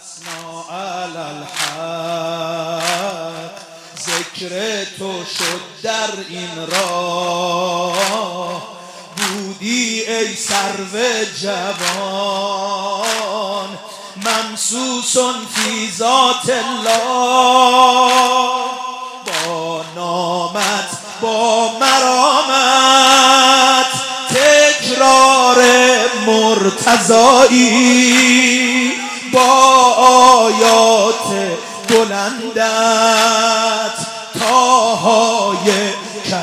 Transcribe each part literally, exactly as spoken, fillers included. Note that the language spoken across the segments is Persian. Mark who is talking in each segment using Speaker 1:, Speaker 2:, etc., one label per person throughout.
Speaker 1: اسنا علی الحق ذکر تو شد در این راه بودی ای سرو جوان ممسوس فی ذات الله با نامت با مرامت تکرار مرتضایی با آیات بلندت تاهای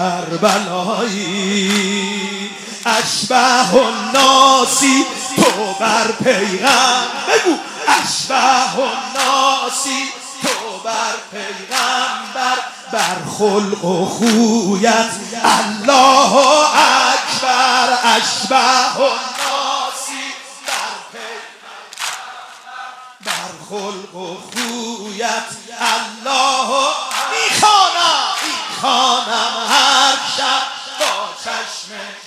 Speaker 1: کربلایی اشبه الناسی تو بر پیغمبر بگو اشبه الناسی تو بر پیغمبر بر خلق و خویت الله اکبر اشبه الناسی بر پیغمبر بر خلق و خویت الله میخوانم میخوانم هر شب با چشم